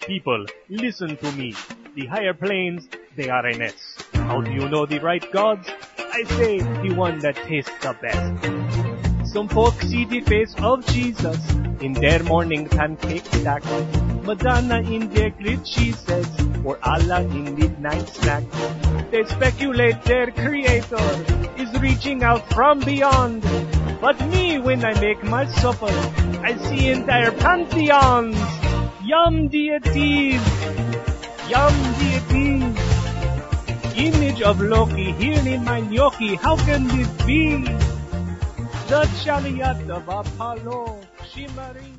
People, listen to me. The higher planes, they are a mess. How do you know the right gods? I say the one that tastes the best. Some folks see the face of Jesus in their morning pancake stack. Madonna in their grilled cheeses, or Allah in midnight snack. They speculate their creator is reaching out from beyond. But me, when I make my supper, I see entire pantheons. Yum deities, yum deities. Image of Loki here in my gnocchi, how can this be? The chariot of Apollo, shimmering.